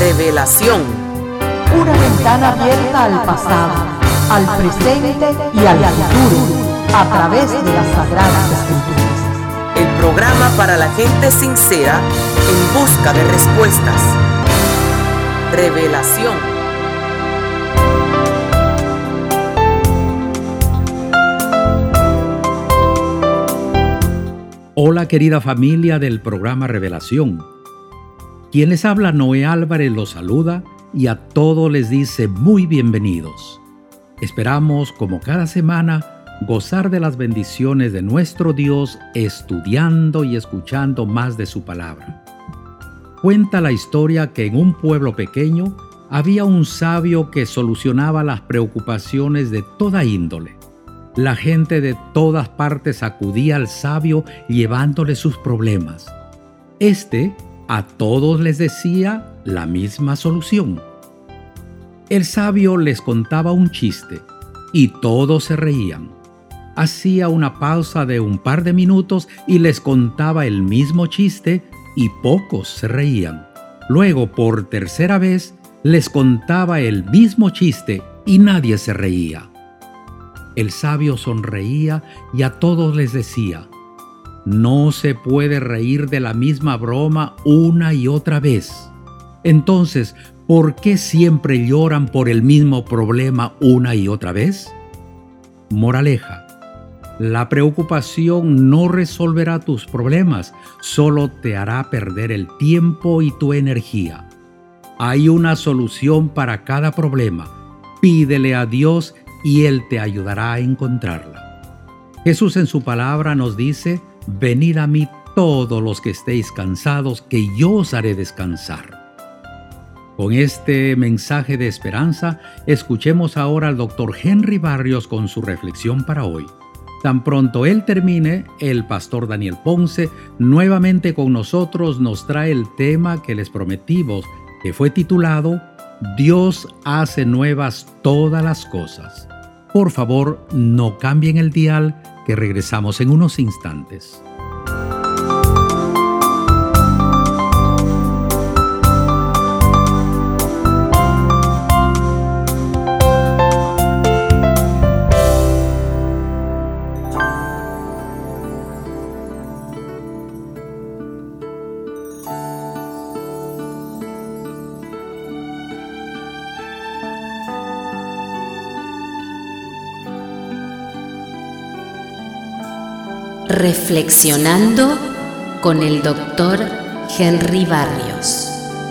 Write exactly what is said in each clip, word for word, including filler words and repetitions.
Revelación. Una ventana abierta al pasado, al presente y al futuro, a través de las Sagradas Escrituras. El programa para la gente sincera en busca de respuestas. Revelación. Hola querida familia del programa Revelación. Quien les habla, Noé Álvarez, los saluda y a todos les dice muy bienvenidos. Esperamos, como cada semana, gozar de las bendiciones de nuestro Dios estudiando y escuchando más de su palabra. Cuenta la historia que en un pueblo pequeño había un sabio que solucionaba las preocupaciones de toda índole. La gente de todas partes acudía al sabio llevándole sus problemas. Este a todos les decía la misma solución. El sabio les contaba un chiste y todos se reían. Hacía una pausa de un par de minutos y les contaba el mismo chiste y pocos se reían. Luego, por tercera vez, les contaba el mismo chiste y nadie se reía. El sabio sonreía y a todos les decía: no se puede reír de la misma broma una y otra vez. Entonces, ¿por qué siempre lloran por el mismo problema una y otra vez? Moraleja: la preocupación no resolverá tus problemas, solo te hará perder el tiempo y tu energía. Hay una solución para cada problema. Pídele a Dios y Él te ayudará a encontrarla. Jesús en su palabra nos dice: venid a mí todos los que estéis cansados, que yo os haré descansar. Con este mensaje de esperanza, escuchemos ahora al doctor Henry Barrios con su reflexión para hoy. Tan pronto él termine, el pastor Daniel Ponce, nuevamente con nosotros, nos trae el tema que les prometimos, que fue titulado Dios hace nuevas todas las cosas. Por favor, no cambien el dial, que regresamos en unos instantes. Reflexionando con el doctor Henry Barrios.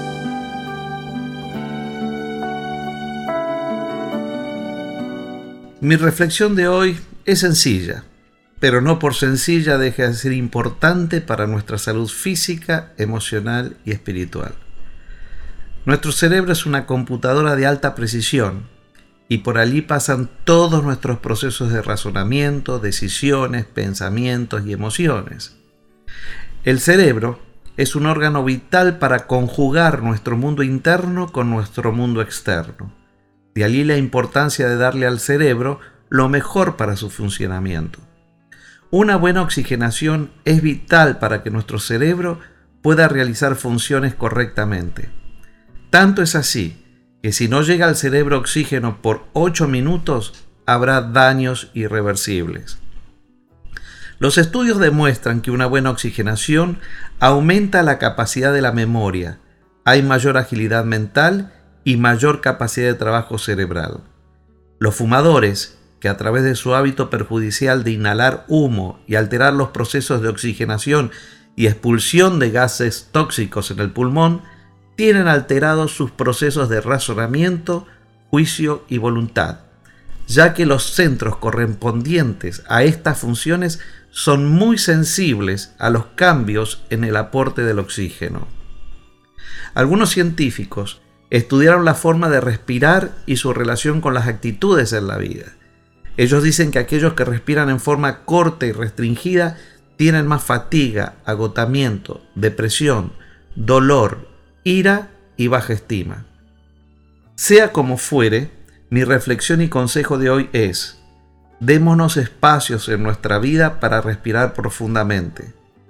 Mi reflexión de hoy es sencilla, pero no por sencilla deja de ser importante para nuestra salud física, emocional y espiritual. Nuestro cerebro es una computadora de alta precisión y por allí pasan todos nuestros procesos de razonamiento, decisiones, pensamientos y emociones. El cerebro es un órgano vital para conjugar nuestro mundo interno con nuestro mundo externo. De allí la importancia de darle al cerebro lo mejor para su funcionamiento. Una buena oxigenación es vital para que nuestro cerebro pueda realizar funciones correctamente. Tanto es así que si no llega al cerebro oxígeno por ocho minutos, habrá daños irreversibles. Los estudios demuestran que una buena oxigenación aumenta la capacidad de la memoria, hay mayor agilidad mental y mayor capacidad de trabajo cerebral. Los fumadores, que a través de su hábito perjudicial de inhalar humo y alterar los procesos de oxigenación y expulsión de gases tóxicos en el pulmón, tienen alterados sus procesos de razonamiento, juicio y voluntad, ya que los centros correspondientes a estas funciones son muy sensibles a los cambios en el aporte del oxígeno. Algunos científicos estudiaron la forma de respirar y su relación con las actitudes en la vida. Ellos dicen que aquellos que respiran en forma corta y restringida tienen más fatiga, agotamiento, depresión, dolor, ira y baja estima. Sea como fuere, mi reflexión y consejo de hoy es: démonos espacios en nuestra vida para respirar profundamente.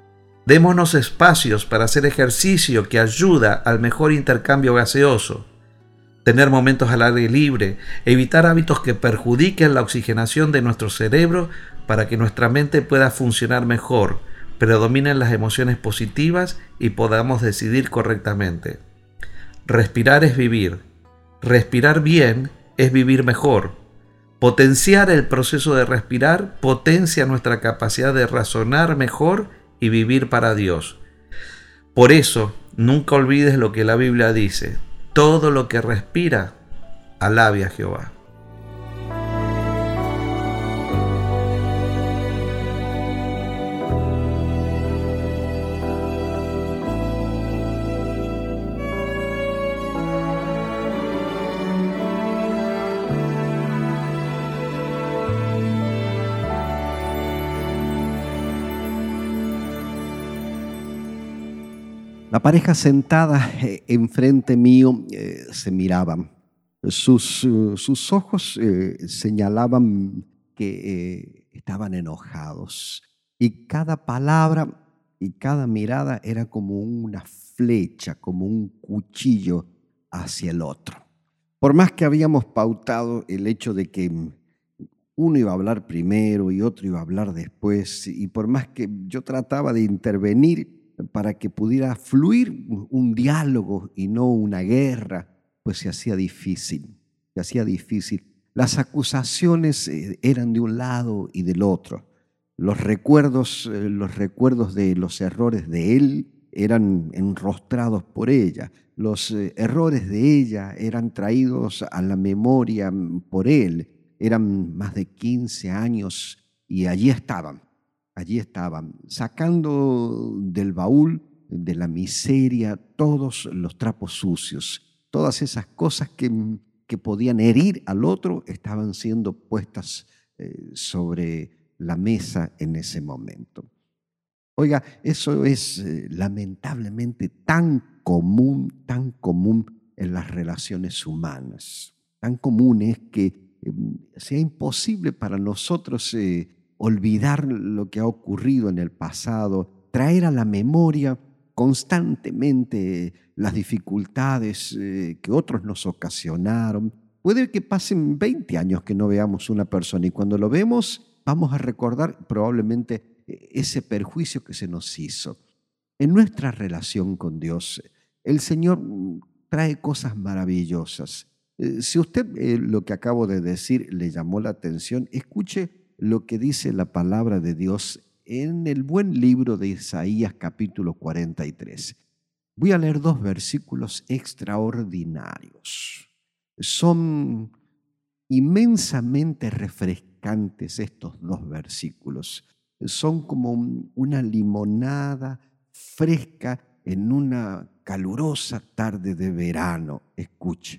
Démonos espacios para hacer ejercicio que ayuda al mejor intercambio gaseoso. Tener momentos al aire libre, evitar hábitos que perjudiquen la oxigenación de nuestro cerebro para que nuestra mente pueda funcionar mejor, predominen las emociones positivas y podamos decidir correctamente. Respirar es vivir. Respirar bien es vivir mejor. Potenciar el proceso de respirar potencia nuestra capacidad de razonar mejor y vivir para Dios. Por eso, nunca olvides lo que la Biblia dice: todo lo que respira, alabe a Jehová. La pareja sentada enfrente mío eh, se miraban. Sus, uh, sus ojos eh, señalaban que eh, estaban enojados. Y cada palabra y cada mirada era como una flecha, como un cuchillo hacia el otro. Por más que habíamos pautado el hecho de que uno iba a hablar primero y otro iba a hablar después, y por más que yo trataba de intervenir para que pudiera fluir un diálogo y no una guerra, pues se hacía difícil, se hacía difícil. Las acusaciones eran de un lado y del otro. Los recuerdos, los recuerdos de los errores de él eran enrostrados por ella. Los errores de ella eran traídos a la memoria por él. Eran más de quince años y allí estaban. Allí estaban, sacando del baúl de la miseria todos los trapos sucios, todas esas cosas que, que podían herir al otro estaban siendo puestas eh, sobre la mesa en ese momento. Oiga, eso es eh, lamentablemente tan común, tan común en las relaciones humanas. Tan común es que eh, sea imposible para nosotros eh, olvidar lo que ha ocurrido en el pasado, traer a la memoria constantemente las dificultades eh, que otros nos ocasionaron. Puede que pasen veinte años que no veamos una persona y cuando lo vemos vamos a recordar probablemente ese perjuicio que se nos hizo. En nuestra relación con Dios, el Señor trae cosas maravillosas. Eh, si usted eh, lo que acabo de decir le llamó la atención, escuche lo que dice la palabra de Dios en el buen libro de Isaías capítulo cuarenta y tres. Voy a leer dos versículos extraordinarios. Son inmensamente refrescantes estos dos versículos. Son como una limonada fresca en una calurosa tarde de verano. Escuche.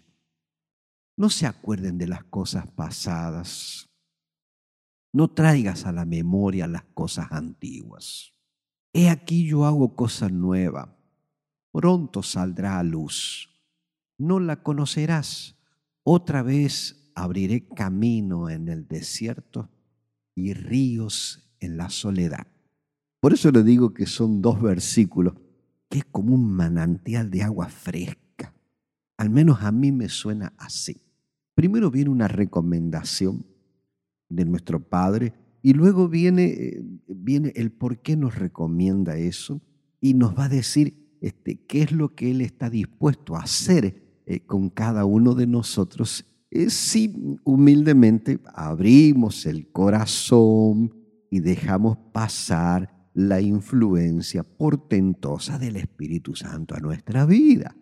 No se acuerden de las cosas pasadas. No traigas a la memoria las cosas antiguas. He aquí yo hago cosa nueva. Pronto saldrá a luz. No la conocerás. Otra vez abriré camino en el desierto y ríos en la soledad. Por eso le digo que son dos versículos que es como un manantial de agua fresca. Al menos a mí me suena así. Primero viene una recomendación de nuestro Padre y luego viene, viene el por qué nos recomienda eso y nos va a decir este, qué es lo que Él está dispuesto a hacer eh, con cada uno de nosotros eh, si humildemente abrimos el corazón y dejamos pasar la influencia portentosa del Espíritu Santo a nuestra vida.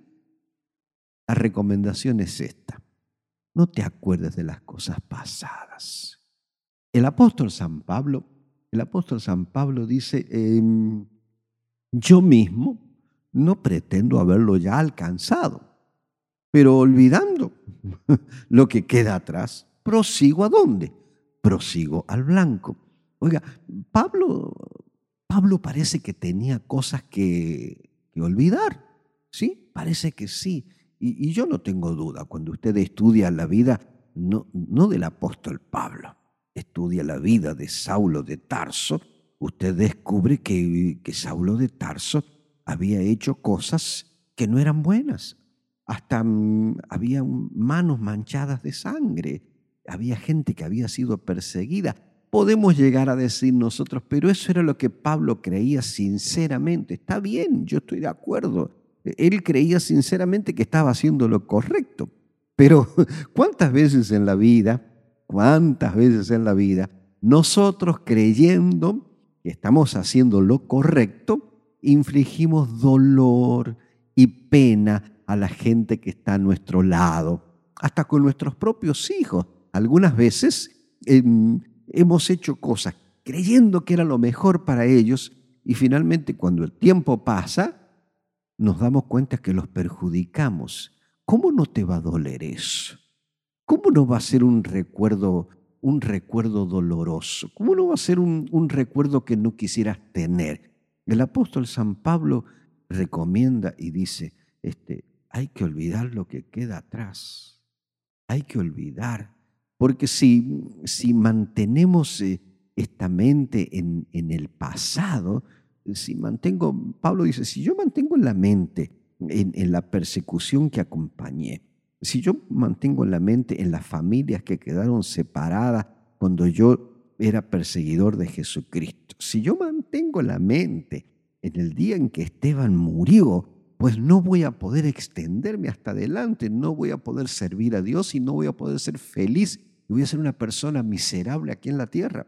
La recomendación es esta: no te acuerdes de las cosas pasadas. El apóstol San Pablo, el apóstol San Pablo dice, eh, yo mismo no pretendo haberlo ya alcanzado, pero olvidando lo que queda atrás, prosigo ¿a dónde? Prosigo al blanco. Oiga, Pablo, Pablo parece que tenía cosas que, que olvidar, ¿sí? Parece que sí. Y, y yo no tengo duda, cuando usted estudia la vida, no, no del apóstol Pablo, estudia la vida de Saulo de Tarso, usted descubre que, que Saulo de Tarso había hecho cosas que no eran buenas. Hasta mm, había manos manchadas de sangre. Había gente que había sido perseguida. Podemos llegar a decir nosotros, pero eso era lo que Pablo creía sinceramente. Está bien, yo estoy de acuerdo. Él creía sinceramente que estaba haciendo lo correcto. Pero ¿cuántas veces en la vida, cuántas veces en la vida, nosotros creyendo que estamos haciendo lo correcto, infligimos dolor y pena a la gente que está a nuestro lado, hasta con nuestros propios hijos? Algunas veces eh, hemos hecho cosas creyendo que era lo mejor para ellos y finalmente cuando el tiempo pasa nos damos cuenta que los perjudicamos. ¿Cómo no te va a doler eso? ¿Cómo no va a ser un recuerdo, un recuerdo doloroso? ¿Cómo no va a ser un, un recuerdo que no quisieras tener? El apóstol San Pablo recomienda y dice, este, hay que olvidar lo que queda atrás. Hay que olvidar. Porque si, si mantenemos eh, esta mente en, en el pasado, si mantengo, Pablo dice, si yo mantengo la mente en, en la persecución que acompañé, si yo mantengo la mente en las familias que quedaron separadas cuando yo era perseguidor de Jesucristo, si yo mantengo la mente en el día en que Esteban murió, pues no voy a poder extenderme hasta adelante, no voy a poder servir a Dios y no voy a poder ser feliz y voy a ser una persona miserable aquí en la tierra.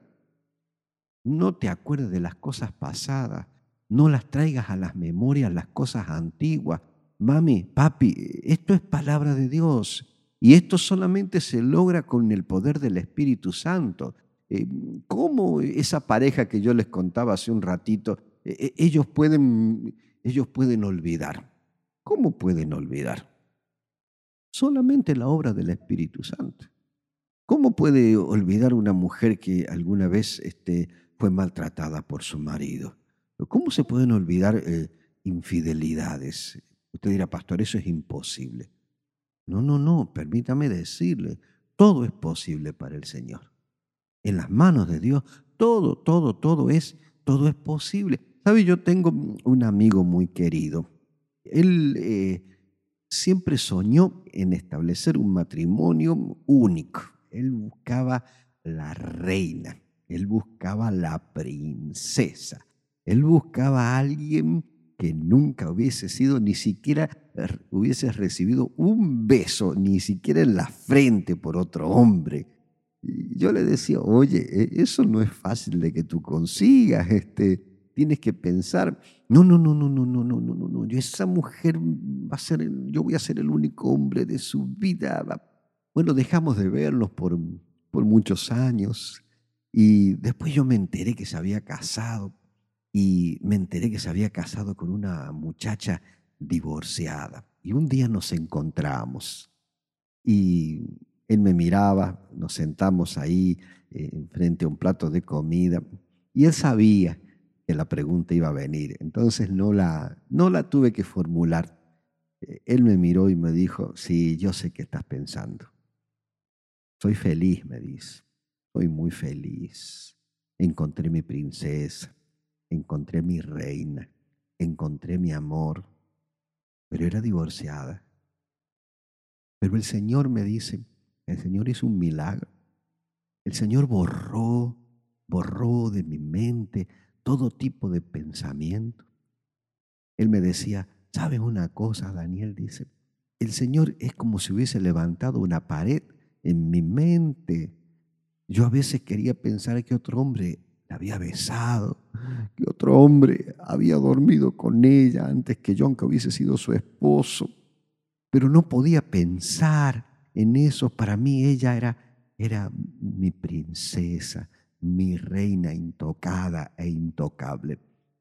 No te acuerdes de las cosas pasadas, no las traigas a las memorias las cosas antiguas. Mami, papi, esto es palabra de Dios y esto solamente se logra con el poder del Espíritu Santo. Eh, ¿Cómo esa pareja que yo les contaba hace un ratito, eh, ellos pueden, ellos pueden olvidar? ¿Cómo pueden olvidar? Solamente la obra del Espíritu Santo. ¿Cómo puede olvidar una mujer que alguna vez este, fue maltratada por su marido? ¿Cómo se pueden olvidar eh, infidelidades? Usted dirá, pastor, eso es imposible. No, no, no, permítame decirle, todo es posible para el Señor. En las manos de Dios, todo, todo, todo es, todo es posible. ¿Sabe? Yo tengo un amigo muy querido. Él eh, siempre soñó en establecer un matrimonio único. Él buscaba la reina, él buscaba la princesa, él buscaba a alguien que nunca hubiese sido, ni siquiera hubiese recibido un beso, ni siquiera en la frente por otro hombre. Y yo le decía, oye, eso no es fácil de que tú consigas, este, tienes que pensar, no, no, no, no, no, no, no, no, no, no, yo esa mujer va a ser, yo voy a ser el único hombre de su vida. Bueno, dejamos de vernos por, por muchos años y después yo me enteré que se había casado y me enteré que se había casado con una muchacha divorciada. Y un día nos encontramos y él me miraba, nos sentamos ahí eh, frente a un plato de comida y él sabía que la pregunta iba a venir. Entonces no la, no la tuve que formular. Eh, él me miró y me dijo, sí, yo sé qué estás pensando. Soy feliz, me dice, soy muy feliz. Encontré mi princesa, encontré mi reina, encontré mi amor, pero era divorciada. Pero el Señor me dice, el Señor hizo un milagro. El Señor borró, borró de mi mente todo tipo de pensamiento. Él me decía, ¿sabes una cosa, Daniel? Dice, el Señor es como si hubiese levantado una pared en mi mente. Yo a veces quería pensar que otro hombre la había besado, que otro hombre había dormido con ella antes que yo, aunque hubiese sido su esposo. Pero no podía pensar en eso. Para mí ella era, era mi princesa, mi reina intocada e intocable.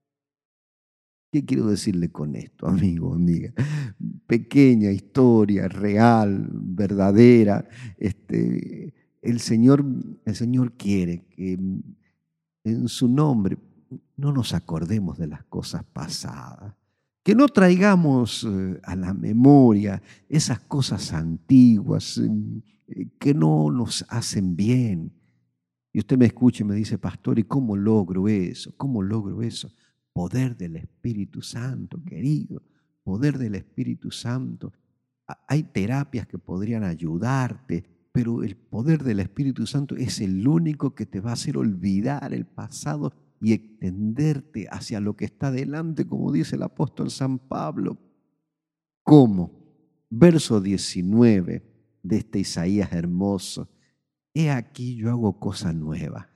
¿Qué quiero decirle con esto, amigo, amiga? Pequeña historia, real, verdadera. Este, el Señor, el Señor quiere que en su nombre no nos acordemos de las cosas pasadas, que no traigamos eh, a la memoria esas cosas antiguas eh, que no nos hacen bien. Y usted me escucha y me dice, pastor, ¿y cómo logro eso? ¿Cómo logro eso? Poder del Espíritu Santo, querido, poder del Espíritu Santo. Hay terapias que podrían ayudarte, pero el poder del Espíritu Santo es el único que te va a hacer olvidar el pasado y extenderte hacia lo que está delante, como dice el apóstol San Pablo. ¿Cómo? Verso diecinueve de este Isaías hermoso. He aquí yo hago cosa nueva.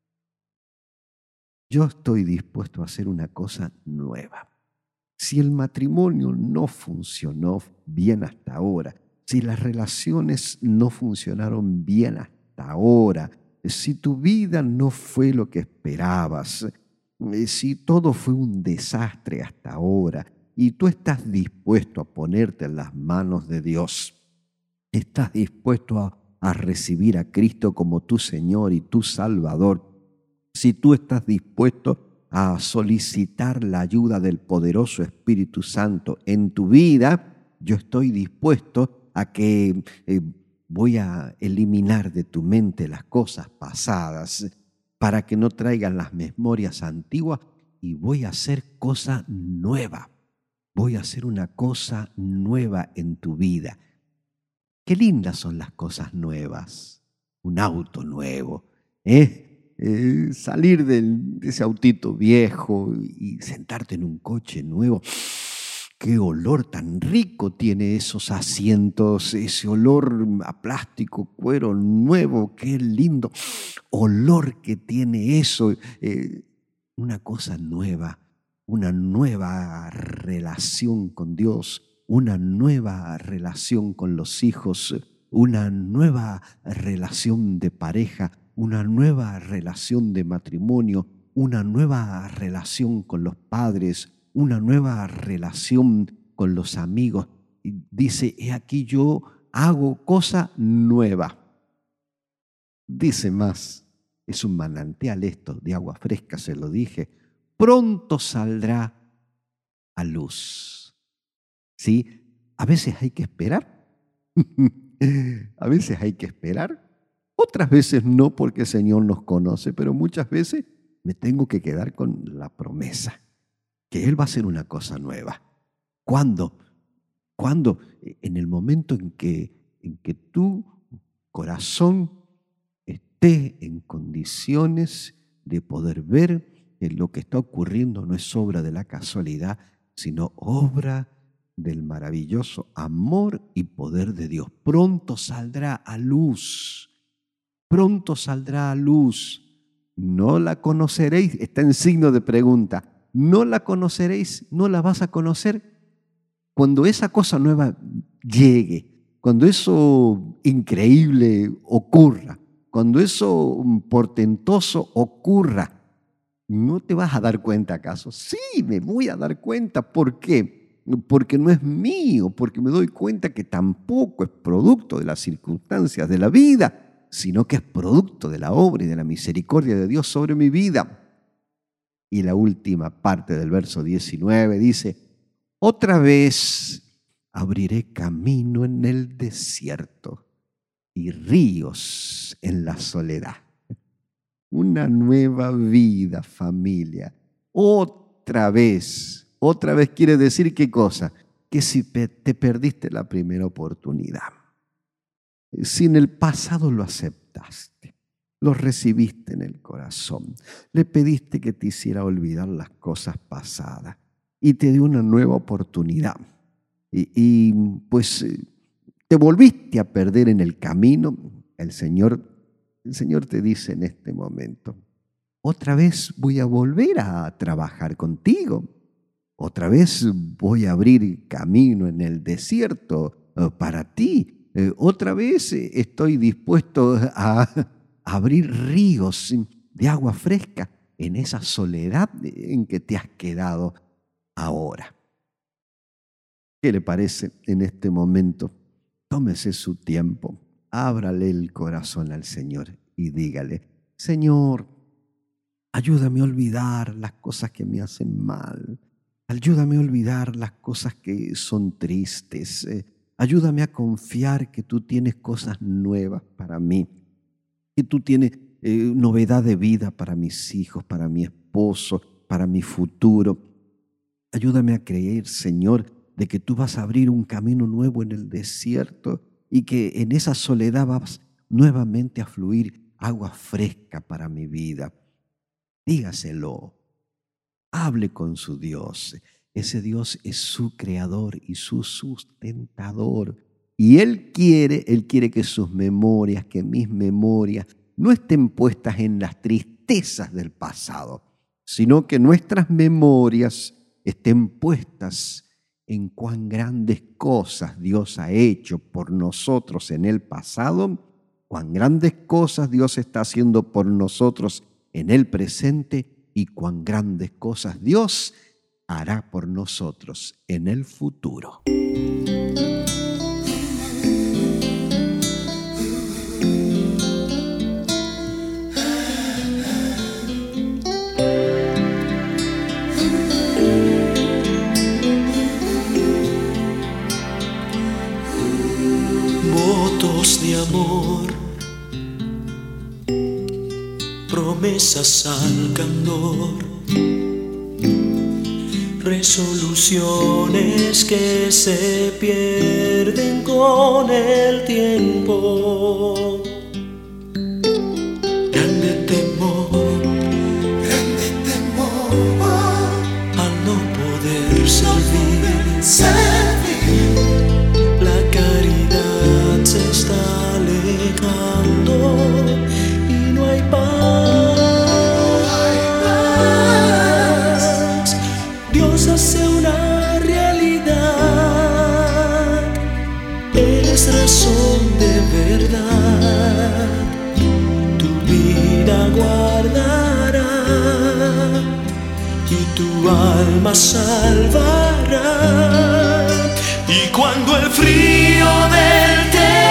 Yo estoy dispuesto a hacer una cosa nueva. Si el matrimonio no funcionó bien hasta ahora, si las relaciones no funcionaron bien hasta ahora, si tu vida no fue lo que esperabas, si todo fue un desastre hasta ahora y tú estás dispuesto a ponerte en las manos de Dios, estás dispuesto a, a recibir a Cristo como tu Señor y tu Salvador, si tú estás dispuesto a solicitar la ayuda del poderoso Espíritu Santo en tu vida, yo estoy dispuesto a que eh, voy a eliminar de tu mente las cosas pasadas para que no traigan las memorias antiguas y voy a hacer cosa nueva. Voy a hacer una cosa nueva en tu vida. Qué lindas son las cosas nuevas. Un auto nuevo, ¿eh? Eh, salir del, de ese autito viejo y sentarte en un coche nuevo. Qué olor tan rico tiene esos asientos, ese olor a plástico, cuero nuevo, qué lindo olor que tiene eso. Eh, una cosa nueva, una nueva relación con Dios, una nueva relación con los hijos, una nueva relación de pareja, una nueva relación de matrimonio, una nueva relación con los padres, una nueva relación con los amigos. Y dice, he aquí yo hago cosa nueva. Dice más, es un manantial esto de agua fresca, se lo dije, pronto saldrá a luz. ¿Sí? A veces hay que esperar. A veces hay que esperar. Otras veces no, porque el Señor nos conoce, pero muchas veces me tengo que quedar con la promesa que Él va a hacer una cosa nueva. ¿Cuándo? ¿Cuándo? En el momento en que, en que tu corazón esté en condiciones de poder ver que lo que está ocurriendo no es obra de la casualidad, sino obra del maravilloso amor y poder de Dios. Pronto saldrá a luz. Pronto saldrá a luz. No la conoceréis. Está en signo de pregunta. No la conoceréis, no la vas a conocer. Cuando esa cosa nueva llegue, cuando eso increíble ocurra, cuando eso portentoso ocurra, ¿no te vas a dar cuenta acaso? Sí, me voy a dar cuenta. ¿Por qué? Porque no es mío, porque me doy cuenta que tampoco es producto de las circunstancias de la vida, sino que es producto de la obra y de la misericordia de Dios sobre mi vida. Y la última parte del verso diecinueve dice, otra vez abriré camino en el desierto y ríos en la soledad. Una nueva vida, familia. Otra vez, otra vez quiere decir ¿qué cosa? Que si te perdiste la primera oportunidad, si en el pasado lo aceptaste, lo recibiste en el corazón, le pediste que te hiciera olvidar las cosas pasadas y te dio una nueva oportunidad y, y pues te volviste a perder en el camino, el Señor, el Señor te dice en este momento, otra vez voy a volver a trabajar contigo, otra vez voy a abrir camino en el desierto para ti. Eh, otra vez estoy dispuesto a abrir ríos de agua fresca en esa soledad en que te has quedado ahora. ¿Qué le parece en este momento? Tómese su tiempo, ábrale el corazón al Señor y dígale, Señor, ayúdame a olvidar las cosas que me hacen mal, ayúdame a olvidar las cosas que son tristes, eh, ayúdame a confiar que tú tienes cosas nuevas para mí, que tú tienes eh, novedad de vida para mis hijos, para mi esposo, para mi futuro. Ayúdame a creer, Señor, de que tú vas a abrir un camino nuevo en el desierto y que en esa soledad vas nuevamente a fluir agua fresca para mi vida. Dígaselo, hable con su Dios. Ese Dios es su creador y su sustentador. Y Él quiere, Él quiere que sus memorias, que mis memorias no estén puestas en las tristezas del pasado, sino que nuestras memorias estén puestas en cuán grandes cosas Dios ha hecho por nosotros en el pasado, cuán grandes cosas Dios está haciendo por nosotros en el presente y cuán grandes cosas Dios hará por nosotros en el futuro. Votos de amor, promesas al candor, resoluciones que se pierden con el tiempo. Grande temor, grande temor al no poder servir, servir. La caridad se está alejando y no hay paz. Dios hace una realidad, Él es razón de verdad. Tu vida guardará y tu alma salvará. Y cuando el frío del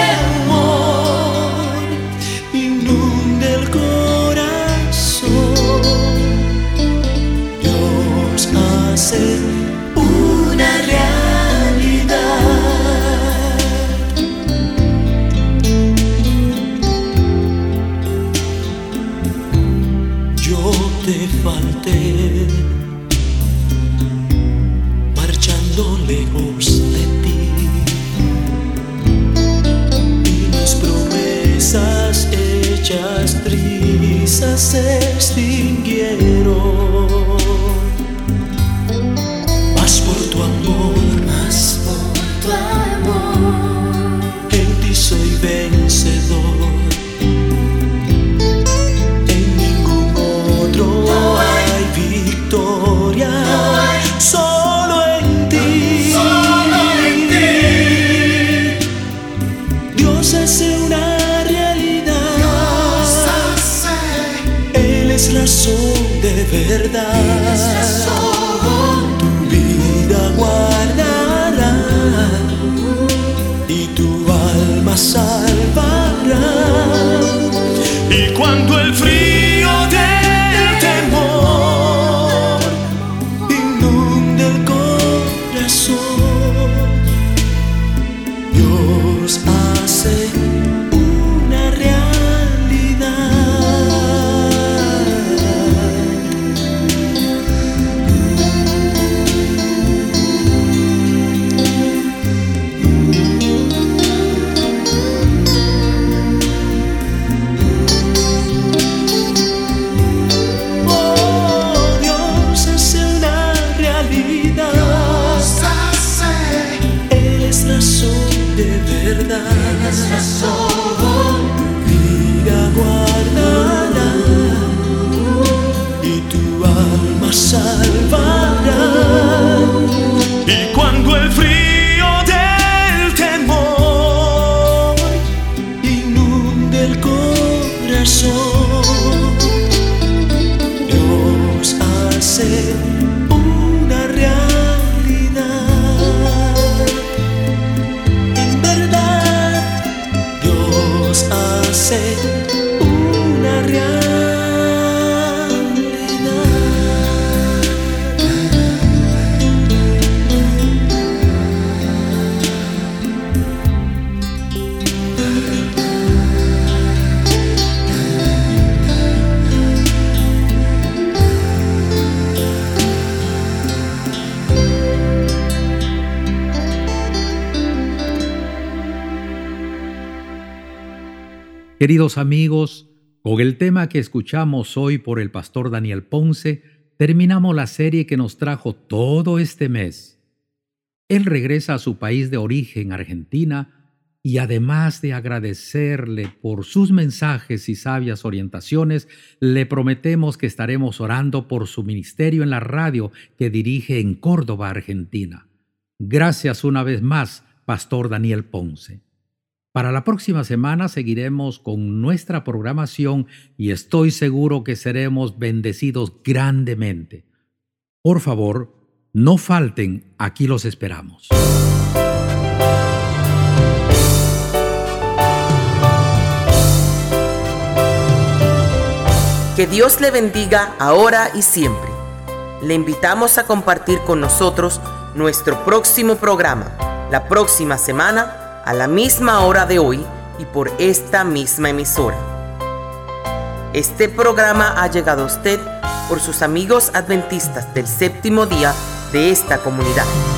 temor inunde el corazón, Dios hace una realidad. Yo te falté marchando lejos de ti, y mis promesas hechas trizas se extinguieron. Mas por tu amor, mas por tu amor, en ti soy vencedor. En ningún otro no hay victoria, no hay. Solo en ti, solo en ti. Dios hace una realidad, Dios hace. Él es razón de verdad, Él es razón. Tu vida guardará y tu alma salvará. Y cuando el frío del temor inunde el corazón, Dios hace una realidad. Oh, Dios hace una realidad, Dios hace. Él es razón de verdad, Él es razón. Vida guardará y tu alma salvará. Y cuando el frío del temor inunde el corazón, Dios hace una realidad. En verdad, Dios hace una realidad. Queridos amigos, con el tema que escuchamos hoy por el pastor Daniel Ponce, terminamos la serie que nos trajo todo este mes. Él regresa a su país de origen, Argentina, y además de agradecerle por sus mensajes y sabias orientaciones, le prometemos que estaremos orando por su ministerio en la radio que dirige en Córdoba, Argentina. Gracias una vez más, pastor Daniel Ponce. Para la próxima semana seguiremos con nuestra programación y estoy seguro que seremos bendecidos grandemente. Por favor, no falten, aquí los esperamos. Que Dios le bendiga ahora y siempre. Le invitamos a compartir con nosotros nuestro próximo programa, la próxima semana, a la misma hora de hoy y por esta misma emisora. Este programa ha llegado a usted por sus amigos adventistas del séptimo día de esta comunidad.